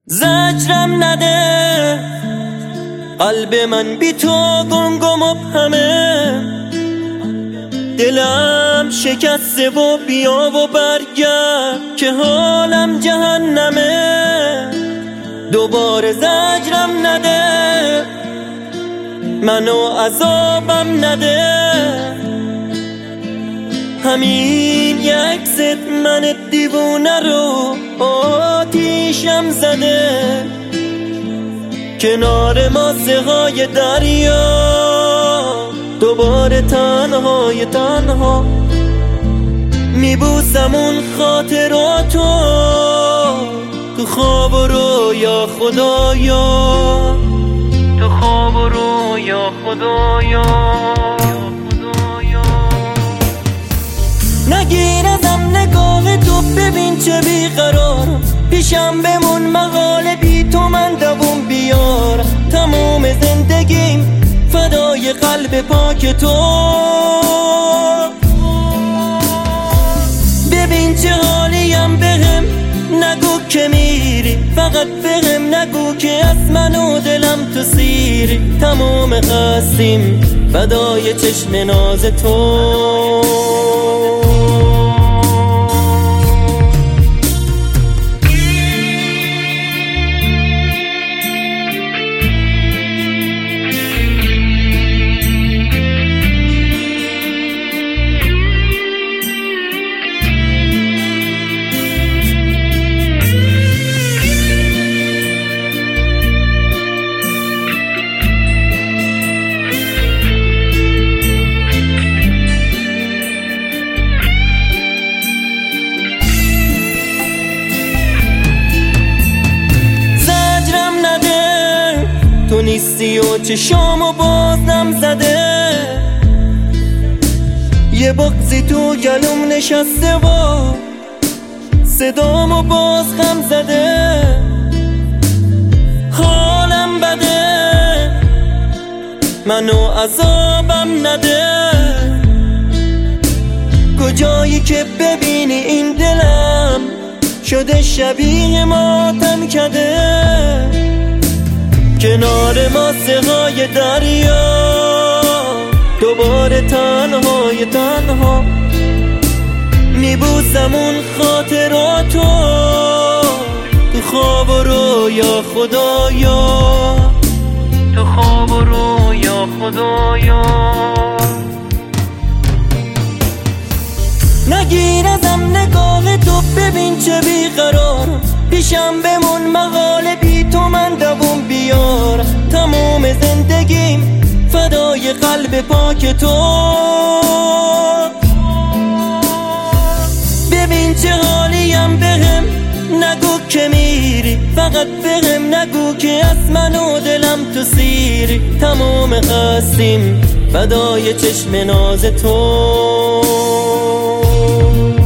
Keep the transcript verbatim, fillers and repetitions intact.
زجرم نده، قلب من بی تو گم گم مبهمه، دلم شکسته و بیا و برگرد که حالم جهنمه. دوباره زجرم نده، منو عذابم نده، همین یک ست من دیوونه رو آتیشم زده. کنار ماسه های دریا دوباره تنهای تنها میبوسم اون خاطراتو تو خواب و رویا خدایا، تو خواب و رویا خدایا. نگیر ازم نگاه تو، ببین چه بیقرارم، پیشم بمون مقاله بی تو من دووم بیارم. تموم زندگیم فدای قلب پاک تو، ببین چه حالیم، بهم نگو که میری، فقط بهم نگو که از من و دلم تو سیری. تموم هستیم فدای چشم ناز تو. تو نیستی و چشامو بازم زده، یه بغضی تو گلوم نشسته و صدامو باز غم زده. حالم بده، منو عذابم نده، کجایی که ببینی این دلم شده شبیه ماتم کده. کنار ماسه های دریا دوباره تنهای تنها میبوسم اون خاطراتو تو خواب و رویا خدایا، تو خواب و رویا خدایا. نگیر ازم نگاه تو، ببین چه بیقرارم، پیشم بمون مقاله بی تو من دووم بیارم. تموم زندگیم فدای قلب پاک تو، ببین چه حالیم، بهم نگو که میری، فقط بهم نگو که از من و دلم تو سیری. تموم هستیم فدای چشم ناز تو.